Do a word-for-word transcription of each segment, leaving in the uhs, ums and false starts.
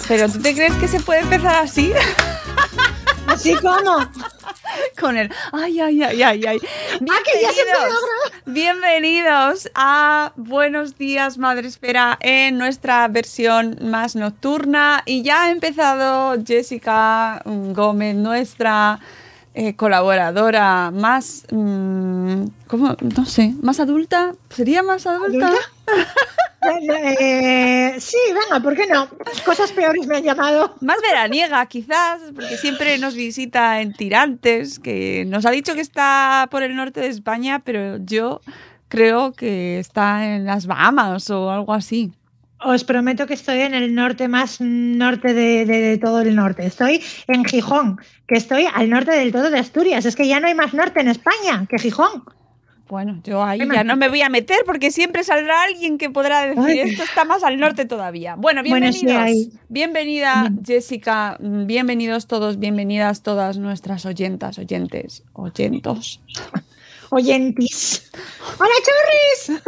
¿Pero tú te crees que se puede empezar así? ¿Así como? Con el ay, ay, ay, ay, ay. Bienvenidos, bienvenidos a Buenos Días, Madre Esfera, en nuestra versión más nocturna. Y ya ha empezado Jessica Gómez, nuestra eh, colaboradora más, mmm, ¿cómo? No sé, más adulta. ¿Sería más adulta? ¿Adulta? Eh, sí, venga, ¿por qué no? Cosas peores me han llamado. Más veraniega, quizás, porque siempre nos visita en Tirantes, que nos ha dicho que está por el norte de España, pero yo creo que está en las Bahamas o algo así. Os prometo que estoy en el norte más norte de, de, de todo el norte. Estoy en Gijón, que estoy al norte del todo de Asturias. Es que ya no hay más norte en España que Gijón. Bueno, yo ahí ya no me voy a meter porque siempre saldrá alguien que podrá decir Ay. esto está más al norte todavía. Bueno, bienvenidos. Bueno, sí, bienvenida Jessica, bienvenidos todos, bienvenidas todas nuestras oyentas, oyentes, oyentos. Oyentis. ¡Hola, churris!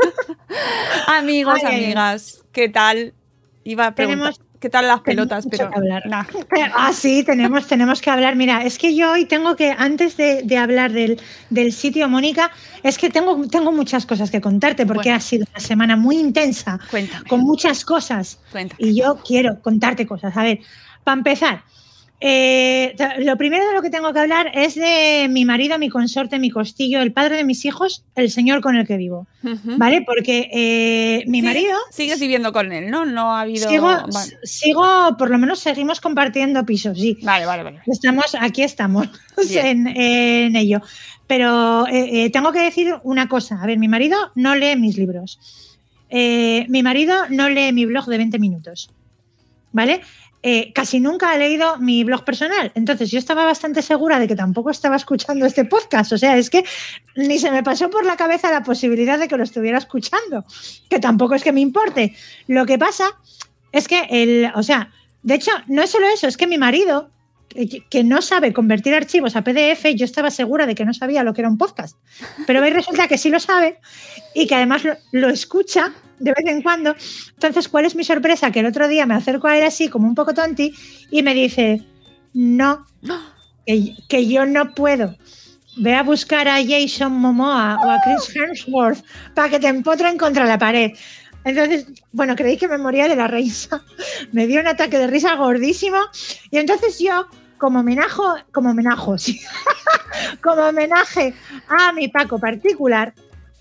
Amigos, ay, amigas, ay. ¿Qué tal? Iba a preguntar. Tenemos... ¿Qué tal las pelotas? Pero nah. Ah, sí, tenemos, tenemos que hablar. Mira, es que yo hoy tengo que, antes de, de hablar del, del sitio, Mónica, es que tengo, tengo muchas cosas que contarte porque bueno. ha sido una semana muy intensa. Cuéntame. Con muchas cosas. Cuéntame. Y yo quiero contarte cosas. A ver, para empezar, eh, lo primero de lo que tengo que hablar es de mi marido, mi consorte, mi costillo, el padre de mis hijos, el señor con el que vivo. Uh-huh. ¿Vale? Porque eh, mi ¿Sigues, marido... Sigues viviendo con él, ¿no? No ha habido... Sigo, vale. sigo, por lo menos seguimos compartiendo pisos, sí. Vale, vale, vale. Estamos, aquí estamos en, en ello. Pero eh, eh, tengo que decir una cosa. A ver, mi marido no lee mis libros. Eh, mi marido no lee mi blog de veinte minutos. ¿Vale? Eh, casi nunca ha leído mi blog personal. Entonces yo estaba bastante segura de que tampoco estaba escuchando este podcast. O sea, es que ni se me pasó por la cabeza la posibilidad de que lo estuviera escuchando, que tampoco es que me importe. Lo que pasa es que, el, o sea, de hecho, no es solo eso, es que mi marido, que no sabe convertir archivos a P D F, yo estaba segura de que no sabía lo que era un podcast. Pero hoy resulta que sí lo sabe y que además lo, lo escucha de vez en cuando. Entonces, ¿cuál es mi sorpresa? Que el otro día me acerco a él así, como un poco tonti, y me dice, no, que, que yo no puedo. Ve a buscar a Jason Momoa o a Chris Hemsworth para que te empotren contra la pared. Entonces, bueno, creí que me moría de la risa. Me dio un ataque de risa gordísimo. Y entonces yo, como homenaje, como homenaje, sí, como homenaje a mi Paco particular,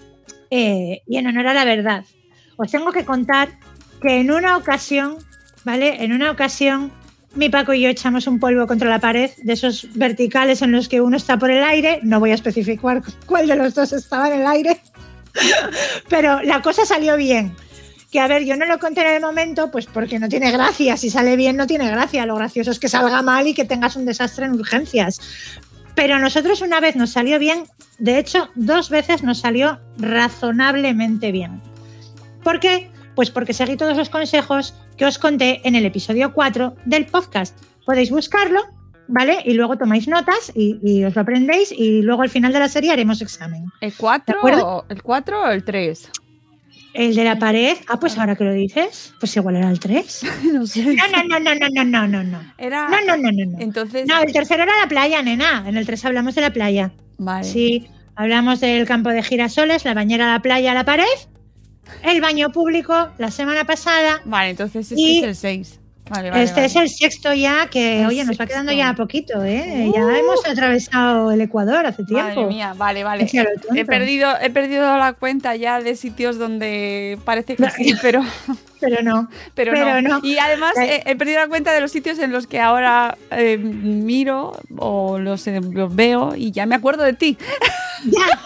eh, y en honor a la verdad, os tengo que contar que en una ocasión, ¿vale? En una ocasión, mi Paco y yo echamos un polvo contra la pared, de esos verticales en los que uno está por el aire. No voy a especificar cuál de los dos estaba en el aire, pero la cosa salió bien. Que a ver, yo no lo conté en el momento, pues porque no tiene gracia. Si sale bien, no tiene gracia. Lo gracioso es que salga mal y que tengas un desastre en urgencias. Pero a nosotros una vez nos salió bien. De hecho, dos veces nos salió razonablemente bien. ¿Por qué? Pues porque seguí todos los consejos que os conté en el episodio cuatro del podcast. Podéis buscarlo, ¿vale? Y luego tomáis notas y, y os lo aprendéis y luego al final de la serie haremos examen. ¿El cuatro o el cuatro o el tres? El de la pared. Ah, pues ahora que lo dices, pues igual era el tres. No sé. No, no, no, no, no, no, no, no. Era... No, no, no, no, no. Entonces... No, el tercero era la playa, nena. En el tres hablamos de la playa. Vale. Sí, hablamos del campo de girasoles, la bañera, la playa, la pared, el baño público la semana pasada. Vale, entonces este y... es el seis. Vale, vale, este vale. es el sexto ya, que el oye, nos sexto. va quedando ya poquito, ¿eh? Uh. Ya hemos atravesado el Ecuador hace tiempo. Madre mía, vale, vale. He perdido, he perdido la cuenta ya de sitios donde parece que sí, pero... Pero no. Pero, pero no. no. Y además he, he perdido la cuenta de los sitios en los que ahora eh, miro o los, eh, los veo y ya me acuerdo de ti. Ya.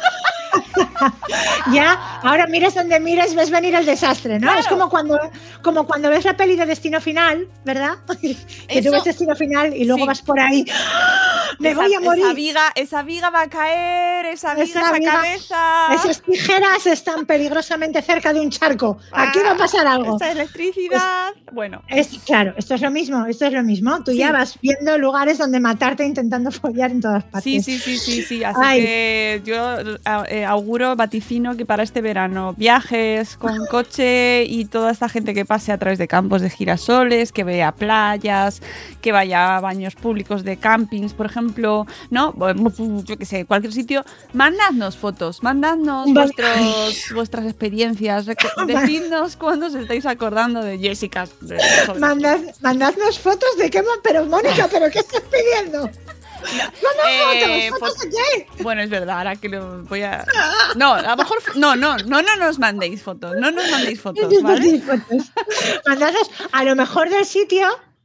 Ya, ahora miras donde mires, ves venir el desastre, ¿no? Claro. Es como cuando, como cuando ves la peli de Destino Final, ¿verdad? Que Eso, tú ves Destino Final y luego sí. vas por ahí me esa, voy a morir. Esa viga, esa viga va a caer, esa viga, esa, esa viga, cabeza. Esas tijeras están peligrosamente cerca de un charco. Aquí ah, va a pasar algo. Esa electricidad. Es, bueno. Es, claro, esto es lo mismo, esto es lo mismo. Tú sí. ya vas viendo lugares donde matarte intentando follar en todas partes. Sí, sí, sí, sí, sí. Así Ay. que yo eh, auguro, vaticino que para este verano viajes con coche y toda esta gente que pase a través de campos de girasoles, que vea playas, que vaya a baños públicos de campings, por ejemplo, ¿no? Yo qué sé, cualquier sitio. Mandadnos fotos, mandadnos vuestros, vuestras experiencias, decidnos cuándo os estáis acordando de Jessica. Mandad, mandadnos fotos de qué, pero Mónica, ¿pero qué estás pidiendo? No, no, eh, fotos, ¿fotos de qué? Bueno, es verdad, ahora que lo voy a... No, a lo mejor... No, no, no, no nos mandéis fotos, no nos mandéis fotos, ¿vale? Fotos. Mandadnos a lo mejor del sitio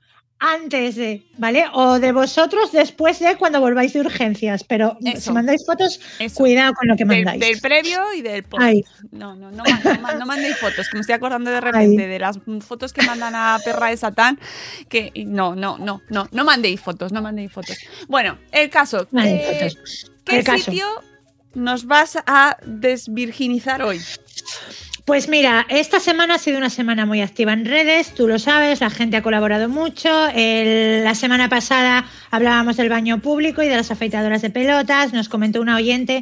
antes de, ¿vale? O de vosotros después de cuando volváis de urgencias, pero eso. Si mandáis fotos, eso. Cuidado con lo que mandáis. Del, del previo y del post. Ay. No, no, no, no, no mandéis fotos, que me estoy acordando de repente Ay. de las fotos que mandan a Perra de Satán, que no, no, no, no, no mandéis fotos, no mandéis fotos. Bueno, el caso. Eh, ¿Qué el sitio caso. nos vas a desvirginizar hoy? Pues mira, esta semana ha sido una semana muy activa en redes, tú lo sabes, la gente ha colaborado mucho. El, la semana pasada hablábamos del baño público y de las afeitadoras de pelotas. Nos comentó una oyente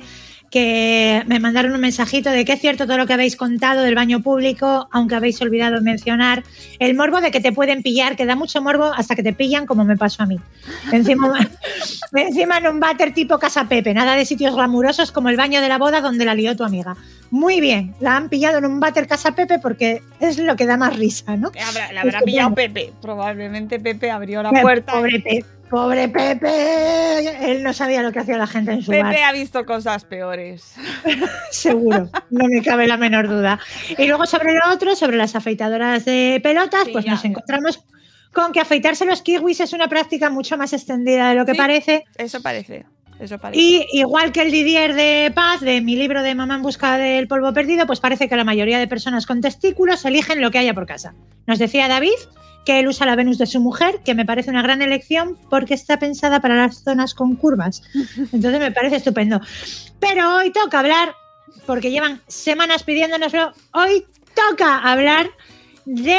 que me mandaron un mensajito de que es cierto todo lo que habéis contado del baño público, aunque habéis olvidado mencionar el morbo de que te pueden pillar, que da mucho morbo hasta que te pillan, como me pasó a mí. Encima, encima en un váter tipo Casa Pepe, nada de sitios glamurosos como el baño de la boda donde la lió tu amiga. Muy bien, la han pillado en un váter Casa Pepe porque es lo que da más risa, ¿no? Habrá, la habrá pillado bueno. Pepe, probablemente Pepe abrió la puerta. Pobre Pepe. Pobre Pepe, él no sabía lo que hacía la gente en su Pepe bar. Pepe ha visto cosas peores. Seguro, no me cabe la menor duda. Y luego sobre lo otro, sobre las afeitadoras de pelotas, sí, pues ya, nos ya. encontramos con que afeitarse los kiwis es una práctica mucho más extendida de lo que sí, parece. Eso parece. Eso parece. Y igual que el Didier de Paz, de mi libro de Mamá en busca del polvo perdido, pues parece que la mayoría de personas con testículos eligen lo que haya por casa. Nos decía David que él usa la Venus de su mujer, que me parece una gran elección porque está pensada para las zonas con curvas. Entonces me parece estupendo. Pero hoy toca hablar, porque llevan semanas pidiéndonoslo, hoy toca hablar de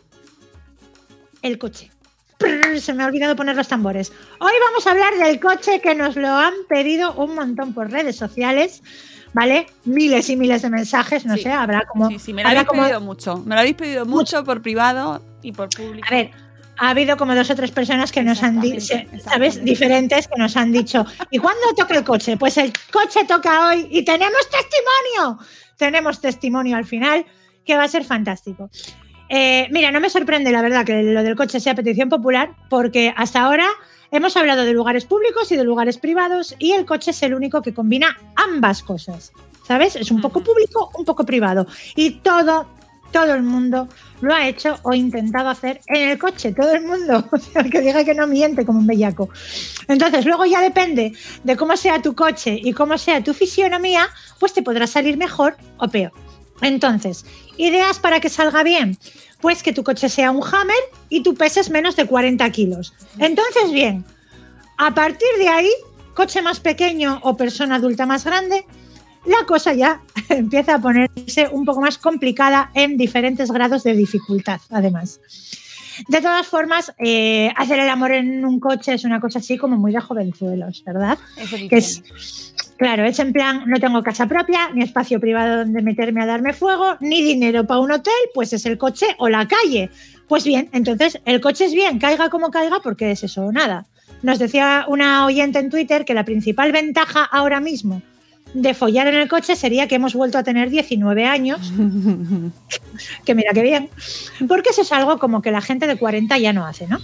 el coche. Prr, se me ha olvidado poner los tambores. Hoy vamos a hablar del coche, que nos lo han pedido un montón por redes sociales, ¿vale? Miles y miles de mensajes, no sí. sé, habrá como... Sí, sí, me lo habéis como... pedido mucho. Me lo habéis pedido mucho, mucho por privado y por público. A ver, ha habido como dos o tres personas que nos han dicho, ¿sabes? Diferentes que nos han dicho, ¿y cuándo toca el coche? Pues el coche toca hoy y tenemos testimonio. Tenemos testimonio al final, que va a ser fantástico. Eh, mira, no me sorprende la verdad que lo del coche sea petición popular, porque hasta ahora hemos hablado de lugares públicos y de lugares privados y el coche es el único que combina ambas cosas, ¿sabes? Es un poco público, un poco privado y todo, todo el mundo lo ha hecho o intentado hacer en el coche, todo el mundo, o sea, que diga que no miente como un bellaco. Entonces luego ya depende de cómo sea tu coche y cómo sea tu fisionomía, pues te podrá salir mejor o peor. Entonces, ideas para que salga bien, pues que tu coche sea un Hammer y tú peses menos de cuarenta kilos. Entonces, bien, a partir de ahí, coche más pequeño o persona adulta más grande, la cosa ya empieza a ponerse un poco más complicada en diferentes grados de dificultad, además. De todas formas, eh, hacer el amor en un coche es una cosa así como muy de jovenzuelos, ¿verdad? Eso que es, claro, es en plan, no tengo casa propia, ni espacio privado donde meterme a darme fuego, ni dinero para un hotel, pues es el coche o la calle. Pues bien, entonces el coche es bien, caiga como caiga, porque es eso o nada. Nos decía una oyente en Twitter que la principal ventaja ahora mismo de follar en el coche sería que hemos vuelto a tener diecinueve años, que mira qué bien, porque eso es algo como que la gente de cuarenta ya no hace, ¿no?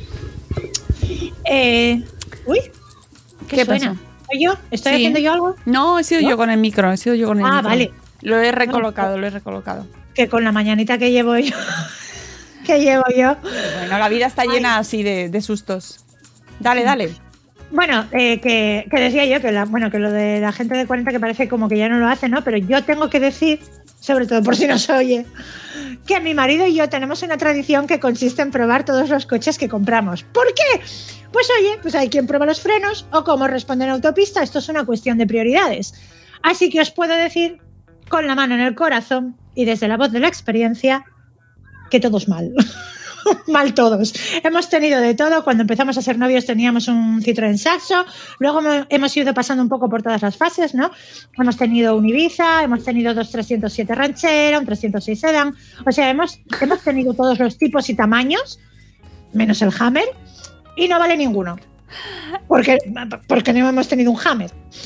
Eh, uy, ¿qué, ¿Qué suena? ¿Soy yo? ¿Estoy sí. haciendo yo algo? No, he sido ¿No? yo con el micro, he sido yo con el ah, micro. Ah, vale. Lo he recolocado, lo he recolocado. Que con la mañanita que llevo yo, que llevo yo. Bueno, la vida está llena Ay. así de, de sustos. Dale, dale. Bueno, eh, que, que decía yo que, la, bueno, que lo de la gente de cuarenta que parece como que ya no lo hace, ¿no? Pero yo tengo que decir sobre todo por si no se oye, que mi marido y yo tenemos una tradición que consiste en probar todos los coches que compramos. ¿Por qué? Pues oye, pues hay quien prueba los frenos o cómo responde en autopista. Esto es una cuestión de prioridades. Así que os puedo decir, con la mano en el corazón y desde la voz de la experiencia, que todos mal. Mal todos. Hemos tenido de todo. Cuando empezamos a ser novios teníamos un Citroën Saxo, luego hemos ido pasando un poco por todas las fases, ¿no? Hemos tenido un Ibiza, hemos tenido dos trescientos siete Ranchera, un trescientos seis Sedan, o sea, hemos, hemos tenido todos los tipos y tamaños, menos el Hammer, y no vale ninguno, porque, porque no hemos tenido un Hammer.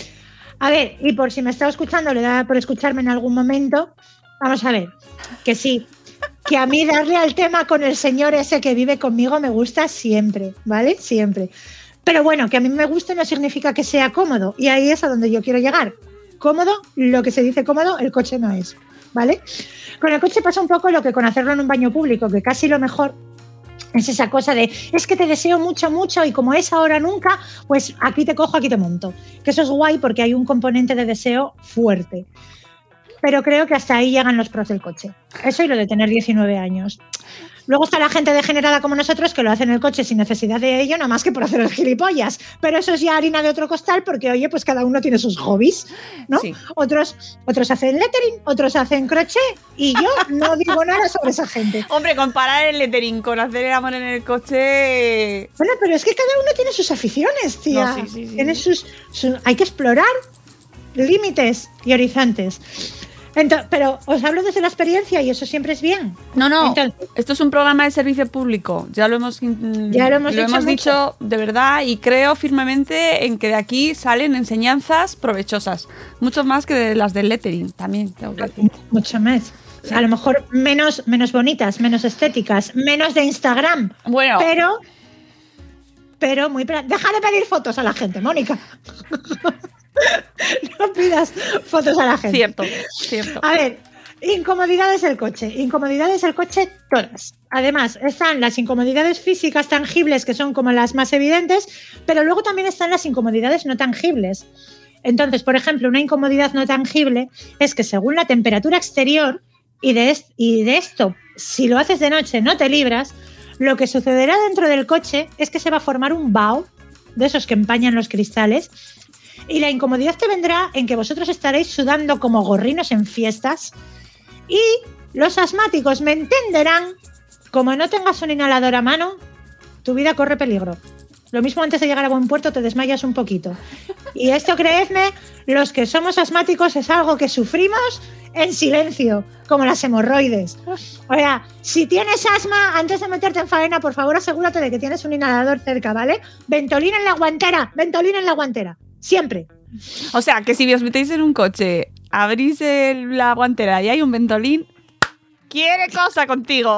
A ver, y por si me estaba escuchando, le da por escucharme en algún momento, vamos a ver, que sí, que a mí darle al tema con el señor ese que vive conmigo me gusta siempre, ¿vale? Siempre. Pero bueno, que a mí me guste no significa que sea cómodo, y ahí es a donde yo quiero llegar. Cómodo, lo que se dice cómodo, el coche no es, ¿vale? Con el coche pasa un poco lo que con hacerlo en un baño público, que casi lo mejor es esa cosa de, es que te deseo mucho, mucho, y como es ahora nunca, pues aquí te cojo, aquí te monto. Que eso es guay porque hay un componente de deseo fuerte. Pero creo que hasta ahí llegan los pros del coche. Eso y lo de tener diecinueve años. Luego está la gente degenerada como nosotros que lo hace en el coche sin necesidad de ello, nada más que por hacer el gilipollas. Pero eso es ya harina de otro costal porque, oye, pues cada uno tiene sus hobbies, ¿no? Sí. Otros, otros hacen lettering, otros hacen crochet y yo no digo nada sobre esa gente. Hombre, comparar el lettering con hacer el amor en el coche... Bueno, pero es que cada uno tiene sus aficiones, tía. No, sí, sí, sí. Tiene sus, sus, hay que explorar límites y horizontes. Entonces, pero os hablo desde la experiencia y eso siempre es bien. No, no, Entonces, esto es un programa de servicio público, ya lo hemos, ya lo hemos, lo dicho, hemos dicho de verdad y creo firmemente en que de aquí salen enseñanzas provechosas, mucho más que de las del lettering también. Tengo que decir. Mucho más. Sí. A lo mejor menos, menos bonitas, menos estéticas, menos de Instagram, bueno, pero, pero muy... Deja de pedir fotos a la gente, Mónica. No pidas fotos a la gente. Cierto, cierto. A ver, incomodidades del coche. Incomodidades del coche todas. Además, están las incomodidades físicas tangibles, que son como las más evidentes, pero luego también están las incomodidades no tangibles. Entonces, por ejemplo, una incomodidad no tangible es que según la temperatura exterior, y de, est- y de esto, si lo haces de noche no te libras, lo que sucederá dentro del coche es que se va a formar un vaho, de esos que empañan los cristales. Y la incomodidad te vendrá en que vosotros estaréis sudando como gorrinos en fiestas y los asmáticos me entenderán, como no tengas un inhalador a mano, tu vida corre peligro. Lo mismo antes de llegar a buen puerto te desmayas un poquito. Y esto, creedme, los que somos asmáticos es algo que sufrimos en silencio, como las hemorroides. O sea, si tienes asma, antes de meterte en faena, por favor asegúrate de que tienes un inhalador cerca, ¿vale? Ventolina en la guantera, ventolina en la guantera. Siempre. O sea, que si os metéis en un coche, abrís el, la guantera y hay un ventolín, quiere cosa contigo.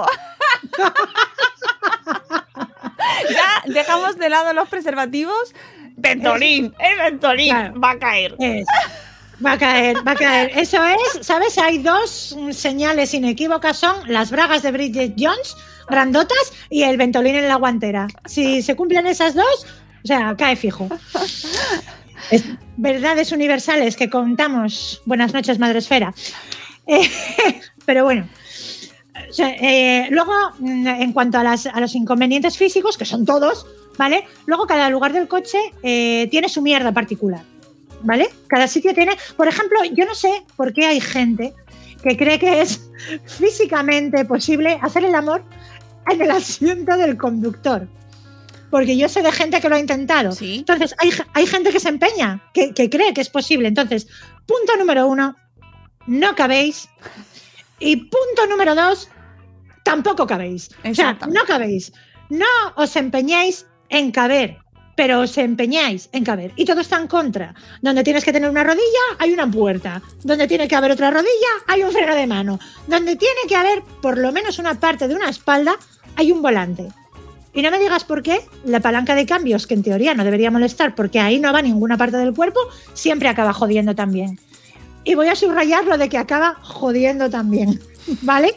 Ya dejamos de lado los preservativos. Ventolín, el ventolín claro, va a caer. Es, va a caer, va a caer. Eso es, ¿sabes? Hay dos señales inequívocas, son las bragas de Bridget Jones, grandotas, y el ventolín en la guantera. Si se cumplen esas dos, o sea, cae fijo. Es, verdades universales que contamos. Buenas noches, Madresfera. Eh, pero bueno, o sea, eh, luego, en cuanto a, las, a los inconvenientes físicos, que son todos, ¿vale? Luego cada lugar del coche eh, tiene su mierda particular, ¿vale? Cada sitio tiene... Por ejemplo, yo no sé por qué hay gente que cree que es físicamente posible hacer el amor en el asiento del conductor. Porque yo sé de gente que lo ha intentado. ¿Sí? Entonces, hay, hay gente que se empeña, que, que cree que es posible. Entonces, punto número uno, no cabéis. Y punto número dos, tampoco cabéis. O sea, no cabéis. No os empeñéis en caber, pero os empeñáis en caber. Y todo está en contra. Donde tienes que tener una rodilla, hay una puerta. Donde tiene que haber otra rodilla, hay un freno de mano. Donde tiene que haber por lo menos una parte de una espalda, hay un volante. Y no me digas por qué la palanca de cambios, que en teoría no debería molestar porque ahí no va ninguna parte del cuerpo, siempre acaba jodiendo también. Y voy a subrayar lo de que acaba jodiendo también, ¿vale?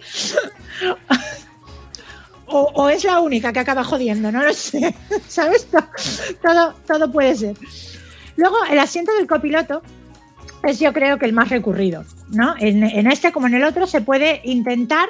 O, o es la única que acaba jodiendo, no lo sé, ¿sabes? Todo, todo puede ser. Luego, el asiento del copiloto es yo creo que el más recurrido, ¿no? En, en este como en el otro se puede intentar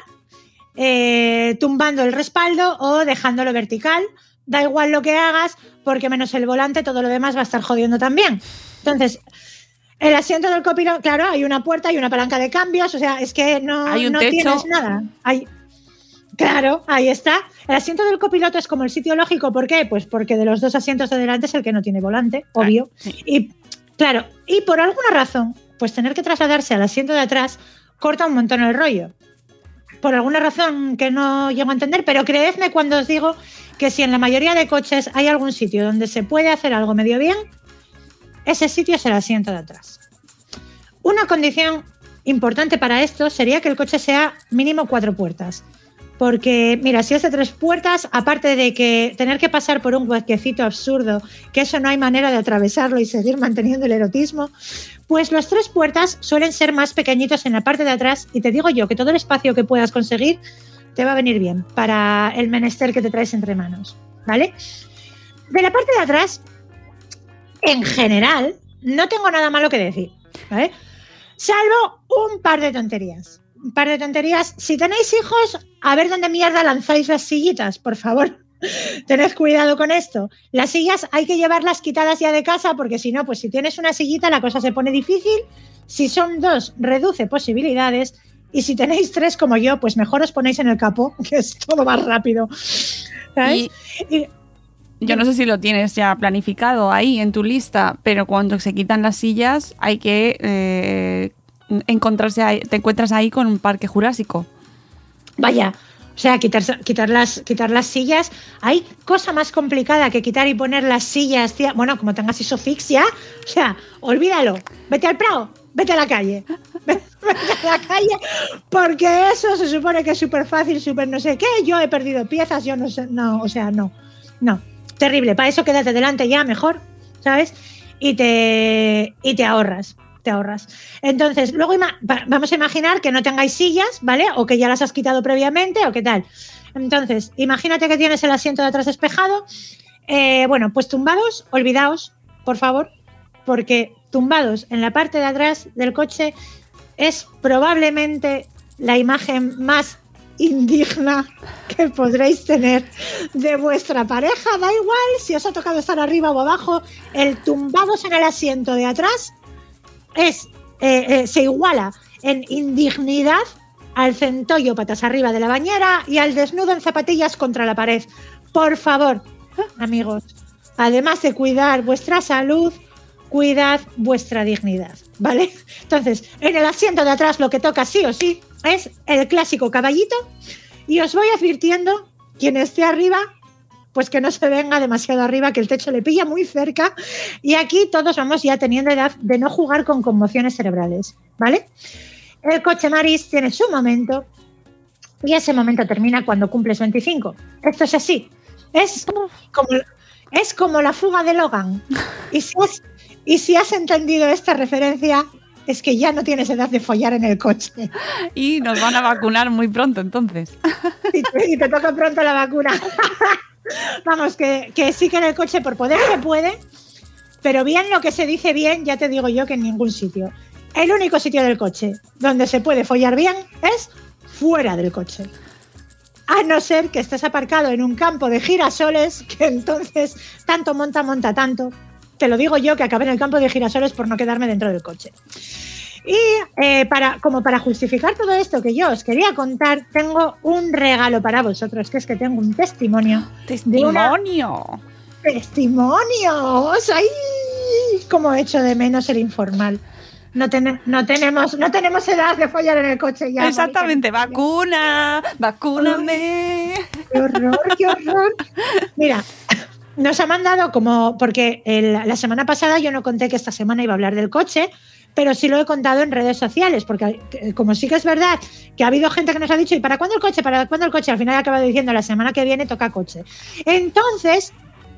eh, tumbando el respaldo o dejándolo vertical. Da igual lo que hagas, porque menos el volante, todo lo demás va a estar jodiendo también. Entonces, el asiento del copiloto, claro, hay una puerta y una palanca de cambios, o sea, es que no, ¿Hay un no techo? tienes nada. Hay, claro, ahí está. El asiento del copiloto es como el sitio lógico, ¿por qué? Pues porque de los dos asientos de delante es el que no tiene volante, obvio. Ah, sí. Y claro, y por alguna razón, pues tener que trasladarse al asiento de atrás corta un montón el rollo. Por alguna razón que no llego a entender, pero creedme cuando os digo que si en la mayoría de coches hay algún sitio donde se puede hacer algo medio bien, ese sitio es el asiento de atrás. Una condición importante para esto sería que el coche sea mínimo cuatro puertas. Porque, mira, si es de tres puertas, aparte de que tener que pasar por un huequecito absurdo, que eso no hay manera de atravesarlo y seguir manteniendo el erotismo, pues los tres puertas suelen ser más pequeñitos en la parte de atrás y te digo yo que todo el espacio que puedas conseguir te va a venir bien para el menester que te traes entre manos, ¿vale? De la parte de atrás, en general, no tengo nada malo que decir, ¿vale? Salvo un par de tonterías. Un par de tonterías. Si tenéis hijos, a ver dónde mierda lanzáis las sillitas, por favor. Tened cuidado con esto. Las sillas hay que llevarlas quitadas ya de casa porque si no, pues si tienes una sillita la cosa se pone difícil. Si son dos, reduce posibilidades. Y si tenéis tres como yo, pues mejor os ponéis en el capó, que es todo más rápido. ¿Sabes? Y... y... Yo no sé si lo tienes ya planificado ahí en tu lista, pero cuando se quitan las sillas hay que eh, encontrarse ahí, te encuentras ahí con un parque jurásico. Vaya, o sea, quitar, quitar, las, quitar las sillas. Hay cosa más complicada que quitar y poner las sillas. Tía, bueno, como tengas isofixia, o sea, olvídalo. Vete al Prado, vete a la calle. Vete a la calle, porque eso se supone que es súper fácil, súper no sé qué. Yo he perdido piezas, yo no sé, no, o sea, no, no. Terrible, para eso quédate delante ya mejor, ¿sabes? Y te, y te ahorras, te ahorras. Entonces, luego vamos a imaginar que no tengáis sillas, ¿vale? O que ya las has quitado previamente o qué tal. Entonces, imagínate que tienes el asiento de atrás despejado. Eh, bueno, pues tumbados, olvidaos, por favor, porque tumbados en la parte de atrás del coche es probablemente la imagen más indigna que podréis tener de vuestra pareja. Da igual si os ha tocado estar arriba o abajo, el tumbados en el asiento de atrás es eh, eh, se iguala en indignidad al centollo patas arriba de la bañera y al desnudo en zapatillas contra la pared. Por favor, amigos, además de cuidar vuestra salud, cuidad vuestra dignidad, ¿vale? Entonces, en el asiento de atrás lo que toca sí o sí es el clásico caballito y os voy advirtiendo, quien esté arriba, pues que no se venga demasiado arriba, que el techo le pilla muy cerca y aquí todos vamos ya teniendo edad de no jugar con conmociones cerebrales, ¿vale? El coche Maris tiene su momento y ese momento termina cuando cumples veinticinco. Esto es así, es como, es como la fuga de Logan y si has, y si has entendido esta referencia es que ya no tienes edad de follar en el coche. Y nos van a vacunar muy pronto, entonces. Y te, y te toca pronto la vacuna. Vamos, que, que sí que en el coche por poder se puede, pero bien lo que se dice bien, ya te digo yo que en ningún sitio. El único sitio del coche donde se puede follar bien es fuera del coche. A no ser que estés aparcado en un campo de girasoles, que entonces tanto monta, monta tanto. Te lo digo yo que acabé en el campo de girasoles por no quedarme dentro del coche. Y eh, para, como para justificar todo esto que yo os quería contar, tengo un regalo para vosotros, que es que tengo un testimonio. ¡Testimonio! ¡Testimonios! ¡Ay! Cómo echo de menos el informal. No, ten, no, tenemos, no tenemos edad de follar en el coche ya. Exactamente, Mónica. ¡Vacuna! ¡Vacúname! ¡Qué horror, qué horror! Mira, nos ha mandado como, porque el, la semana pasada yo no conté que esta semana iba a hablar del coche, pero sí lo he contado en redes sociales, porque como sí que es verdad que ha habido gente que nos ha dicho, ¿y para cuándo el coche? ¿Para cuándo el coche? Al final he acabado diciendo, la semana que viene toca coche. Entonces,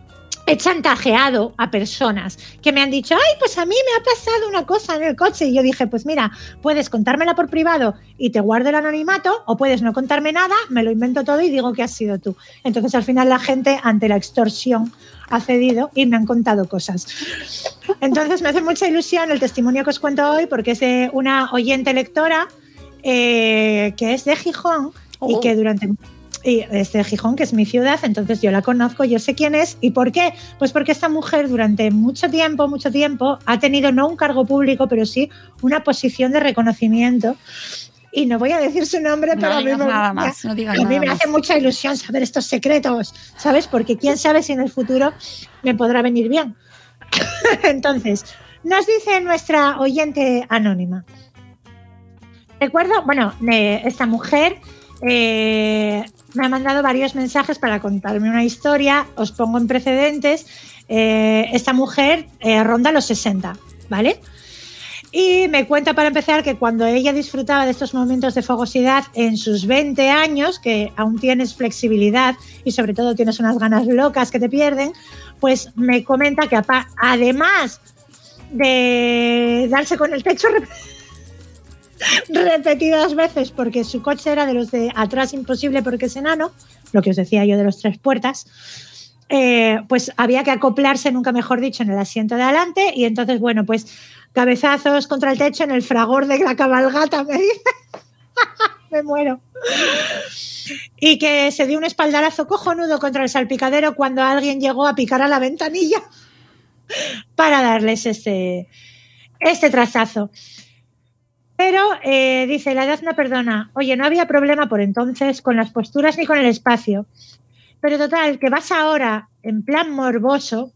he chantajeado a personas que me han dicho, ay, pues a mí me ha pasado una cosa en el coche. Y yo dije, pues mira, puedes contármela por privado y te guardo el anonimato, o puedes no contarme nada, me lo invento todo y digo que has sido tú. Entonces al final la gente, ante la extorsión, ha cedido y me han contado cosas. Entonces me hace mucha ilusión el testimonio que os cuento hoy, porque es de una oyente lectora eh, que es de Gijón oh. y que durante... Y es de Gijón, que es mi ciudad, entonces yo la conozco, yo sé quién es. ¿Y por qué? Pues porque esta mujer durante mucho tiempo, mucho tiempo, ha tenido no un cargo público, pero sí una posición de reconocimiento. Y no voy a decir su nombre, no pero a mí, me, nada más, no digas a mí nada me más. hace mucha ilusión saber estos secretos, ¿sabes? Porque quién sabe si en el futuro me podrá venir bien. Entonces, nos dice nuestra oyente anónima. Recuerdo, bueno, esta mujer... Eh, me ha mandado varios mensajes para contarme una historia. Os pongo en precedentes. Eh, esta mujer eh, ronda los sesenta, ¿vale? Y me cuenta, para empezar, que cuando ella disfrutaba de estos momentos de fogosidad en sus veinte años, que aún tienes flexibilidad y sobre todo tienes unas ganas locas que te pierden, pues me comenta que además de darse con el techo repetidas veces, porque su coche era de los de atrás imposible porque es enano, lo que os decía yo de los tres puertas, eh, pues había que acoplarse, nunca mejor dicho, en el asiento de adelante, y entonces, bueno, pues cabezazos contra el techo en el fragor de la cabalgata, me dice. Me muero. Y que se dio un espaldarazo cojonudo contra el salpicadero cuando alguien llegó a picar a la ventanilla para darles este, este trastazo. Pero, eh, dice, la edad no perdona. Oye, no había problema por entonces con las posturas ni con el espacio. Pero total, que vas ahora en plan morboso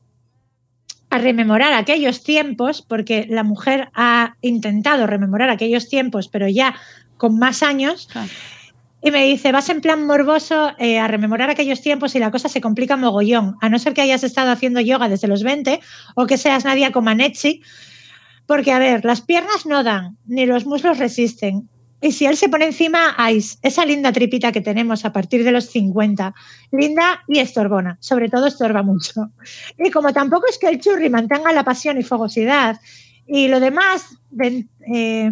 a rememorar aquellos tiempos, porque la mujer ha intentado rememorar aquellos tiempos, pero ya con más años. Ah. Y me dice, vas en plan morboso eh, a rememorar aquellos tiempos y la cosa se complica mogollón. A no ser que hayas estado haciendo yoga desde los veinte o que seas Nadia Comaneci. Porque, a ver, las piernas no dan, ni los muslos resisten. Y si él se pone encima, ¡ay! Esa linda tripita que tenemos a partir de los cincuenta. Linda y estorbona. Sobre todo estorba mucho. Y como tampoco es que el churri mantenga la pasión y fogosidad, y lo demás, de, eh,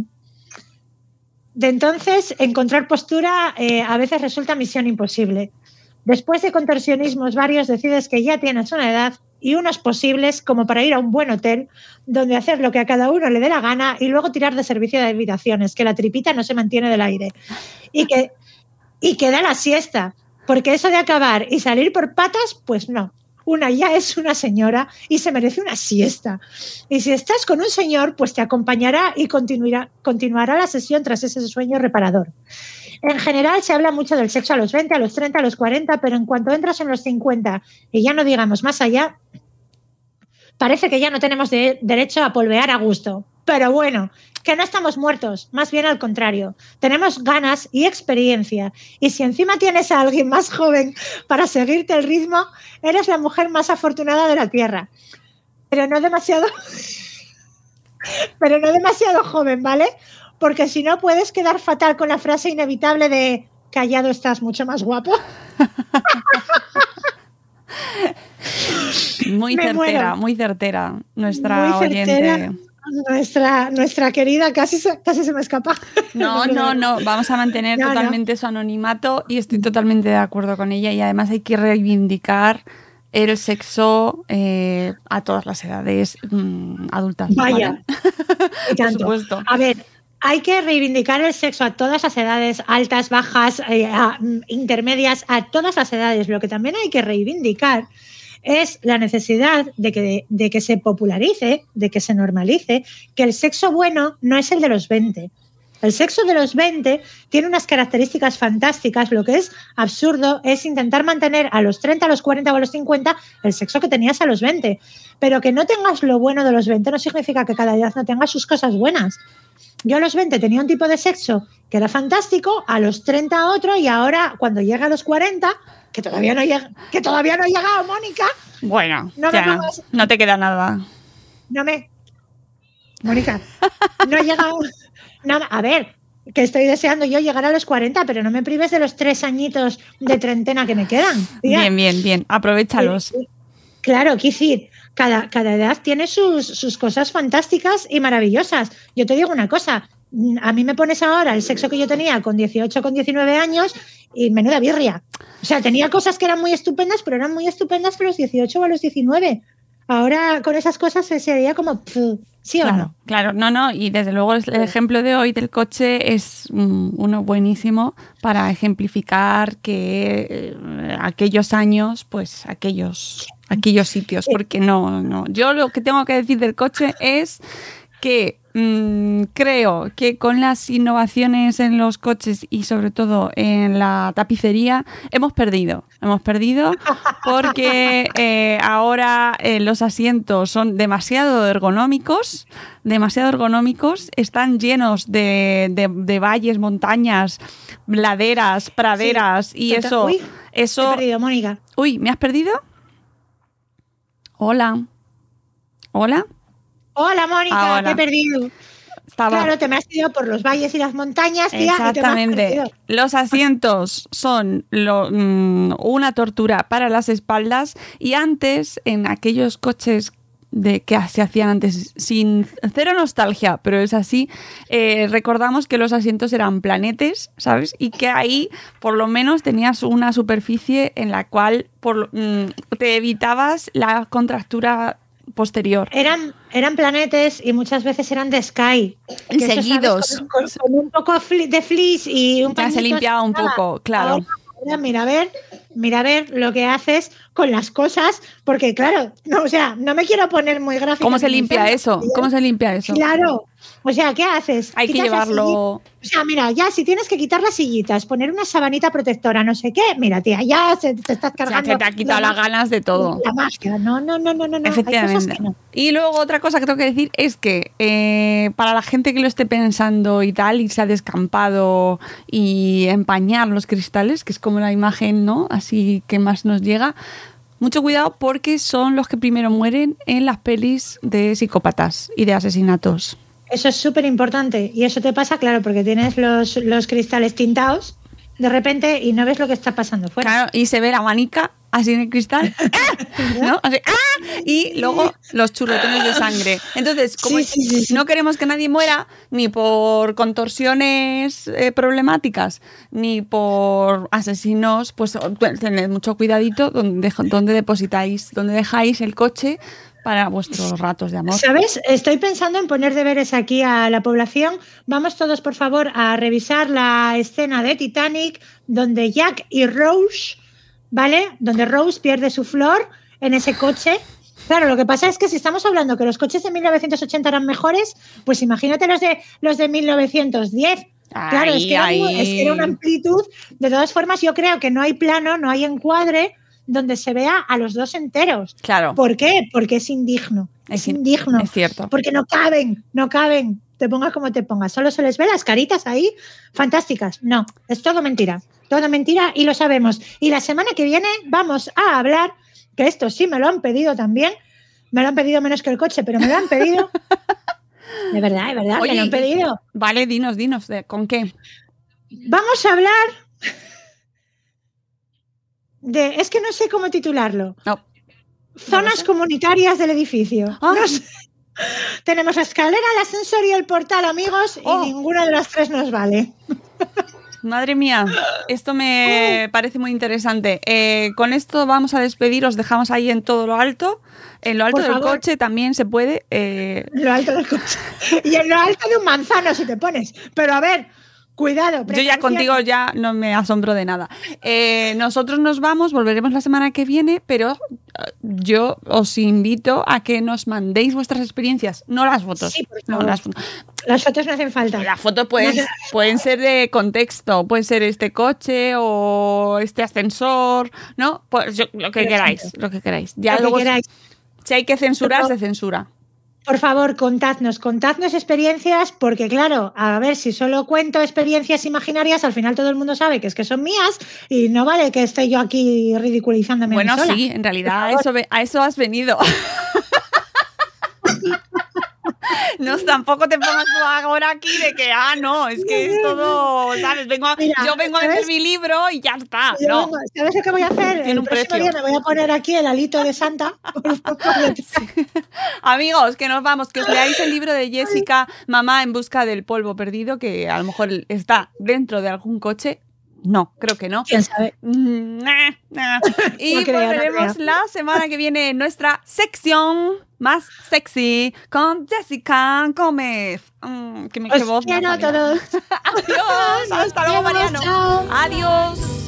de entonces, encontrar postura eh, a veces resulta misión imposible. Después de contorsionismos varios, decides que ya tienes una edad y unos posibles como para ir a un buen hotel donde hacer lo que a cada uno le dé la gana y luego tirar de servicio de habitaciones, que la tripita no se mantiene del aire y que, y que da la siesta, porque eso de acabar y salir por patas, pues no. Una ya es una señora y se merece una siesta. Y si estás con un señor, pues te acompañará y continuará, continuará la sesión tras ese sueño reparador. En general se habla mucho del sexo a los veinte, a los treinta, a los cuarenta, pero en cuanto entras en los cincuenta y ya no digamos más allá, parece que ya no tenemos de, derecho a polvear a gusto. Pero bueno, que no estamos muertos, más bien al contrario. Tenemos ganas y experiencia. Y si encima tienes a alguien más joven para seguirte el ritmo, eres la mujer más afortunada de la Tierra. Pero no demasiado, pero no demasiado joven, ¿vale? Porque si no puedes quedar fatal con la frase inevitable de callado estás mucho más guapo. Muy Me certera, muero. muy certera nuestra muy certera. oyente. Nuestra, nuestra querida, casi se, casi se me escapa. No, no, no, vamos a mantener no, totalmente no. su anonimato y estoy totalmente de acuerdo con ella, y además hay que reivindicar el sexo eh, a todas las edades mmm, adultas. Vaya, ¿vale? Y tanto. Por supuesto. A ver, hay que reivindicar el sexo a todas las edades, altas, bajas, eh, a, intermedias, a todas las edades. Lo que también hay que reivindicar es la necesidad de que, de que se popularice, de que se normalice, que el sexo bueno no es el de los veinte. El sexo de los veinte tiene unas características fantásticas. Lo que es absurdo es intentar mantener a los treinta, a los cuarenta o a los cincuenta el sexo que tenías a los veinte. Pero que no tengas lo bueno de los veinte no significa que cada edad no tenga sus cosas buenas. Yo a los veinte tenía un tipo de sexo que era fantástico, a los treinta otro, y ahora cuando llega a los cuarenta, que todavía no llega, que todavía no ha llegado, Mónica. Bueno, no, ya, me pongas, no te queda nada. No me... Mónica, no he llegado... No, a ver, que estoy deseando yo llegar a los cuarenta, pero no me prives de los tres añitos de treintena que me quedan. Tía. Bien, bien, bien, aprovéchalos. Y, Claro, quiero decir, cada, cada edad tiene sus, sus cosas fantásticas y maravillosas. Yo te digo una cosa, a mí me pones ahora el sexo que yo tenía con dieciocho, con diecinueve años y menuda birria. O sea, tenía cosas que eran muy estupendas, pero eran muy estupendas a los dieciocho o a los diecinueve. Ahora con esas cosas sería como, pff, ¿sí claro, o no? Claro, no, no, y desde luego el ejemplo de hoy del coche es um, uno buenísimo para ejemplificar que eh, aquellos años, pues aquellos, aquellos sitios, porque no, no. Yo lo que tengo que decir del coche es que mmm, creo que con las innovaciones en los coches y sobre todo en la tapicería hemos perdido. Hemos perdido porque eh, ahora eh, los asientos son demasiado ergonómicos, demasiado ergonómicos, están llenos de, de, de valles, montañas, laderas, praderas sí, y eso... Uy, eso... te he perdido, Mónica. Uy, ¿me has perdido? Hola. ¿Hola? Hola, Mónica, te he perdido. Estaba... Claro, te me has ido por los valles y las montañas, tía. Exactamente. Y te me has perdido. Los asientos son lo, mmm, una tortura para las espaldas y antes, en aquellos coches de que se hacían antes, sin cero nostalgia, pero es así, eh, recordamos que los asientos eran planetes, ¿sabes? Y que ahí por lo menos tenías una superficie en la cual por, mmm, te evitabas la contractura posterior. Eran, eran planetes y muchas veces eran de Sky. Y seguidos. Eso, ¿sabes? Con, con, con un poco de fleece y un ya se limpiaba un poco, claro. Ahora, ahora, mira a ver, mira a ver lo que haces con las cosas, porque claro, no, o sea, no me quiero poner muy gráfica. ¿Cómo se limpia eso? ¿sí? ¿Cómo se limpia eso? Claro. O sea, ¿qué haces? Hay que llevarlo... O sea, mira, ya si tienes que quitar las sillitas, poner una sabanita protectora, no sé qué, mira, tía, ya se te estás cargando... O sea, se te ha quitado las ganas de todo. La magia. No, no, no, no, no. Efectivamente. Hay cosas que no. Y luego otra cosa que tengo que decir es que eh, para la gente que lo esté pensando y tal, irse a descampado y empañar los cristales, que es como la imagen, ¿no? Así que más nos llega... Mucho cuidado porque son los que primero mueren en las pelis de psicópatas y de asesinatos. Eso es súper importante y eso te pasa, claro, porque tienes los, los cristales tintados de repente y no ves lo que está pasando fuera. Claro, y se ve la manica así en el cristal, ¿no? Así, ¡ah! Y luego los churretones de sangre. Entonces, como sí, sí, sí, sí. no queremos que nadie muera ni por contorsiones eh, problemáticas ni por asesinos, pues tened mucho cuidadito donde, donde depositáis, donde dejáis el coche para vuestros ratos de amor. ¿Sabes? Estoy pensando en poner deberes aquí a la población. Vamos todos, por favor, a revisar la escena de Titanic donde Jack y Rose, ¿vale? Donde Rose pierde su flor en ese coche. Claro, lo que pasa es que si estamos hablando que los coches de mil novecientos ochenta eran mejores, pues imagínate los de los de mil novecientos diez. Ay, claro, es que, era, es que era una amplitud. De todas formas, yo creo que no hay plano, no hay encuadre donde se vea a los dos enteros. Claro. ¿Por qué? Porque es indigno. Es, es indigno. Es cierto. Porque no caben, no caben. Te pongas como te pongas. Solo se les ve las caritas ahí fantásticas. No, es todo mentira. Todo mentira y lo sabemos. Y la semana que viene vamos a hablar, que esto sí me lo han pedido también. Me lo han pedido menos que el coche, pero me lo han pedido. De verdad, de verdad, Oye, me lo han pedido. Vale, dinos, dinos. ¿Con qué? Vamos a hablar... De, es que no sé cómo titularlo. No. Zonas no sé. comunitarias del edificio. Ah. No sé. Tenemos la escalera, el ascensor y el portal, amigos, oh. y ninguna de las tres nos vale. Madre mía, esto me oh. parece muy interesante. Eh, con esto vamos a despedir, os dejamos ahí en todo lo alto. En lo alto Por del favor. coche también se puede. Eh... En lo alto del coche. Y en lo alto de un manzano si te pones. Pero a ver... Cuidado. Yo ya contigo ya no me asombro de nada. Eh, nosotros nos vamos, volveremos la semana que viene, pero yo os invito a que nos mandéis vuestras experiencias, no las fotos. Sí, por no, favor. las, las fotos no hacen falta. Las fotos pueden, no pueden ser de contexto, puede ser este coche o este ascensor, ¿no? Pues yo, lo que pero queráis, siempre. lo que queráis. Ya lo luego, que queráis. Si hay que censurar, se censura. Por favor, contadnos, contadnos experiencias, porque claro, a ver, si solo cuento experiencias imaginarias, al final todo el mundo sabe que es que son mías y no vale que esté yo aquí ridiculizándome. Bueno, sola. Sí, en realidad a eso, a eso has venido. No, tampoco te pongas tú ahora aquí de que, ah, no, es que es todo, ¿sabes? Vengo a, Mira, yo vengo ¿sabes? a vender mi libro y ya está. Yo no. vengo, ¿sabes lo que voy a hacer? Tiene el próximo precio. día me voy a poner aquí el alito de Santa. Sí. Amigos, que nos vamos, que os leáis el libro de Jessica, Mamá en busca del polvo perdido, que a lo mejor está dentro de algún coche. No, creo que no. ¿Quién sabe? Nah, nah. Y no creo, volveremos no la semana que viene en nuestra sección más sexy con Jessica Gómez. Mm, que me Os qué voz quiero a todos. Adiós. Hasta luego, Mariano. Chao. Adiós.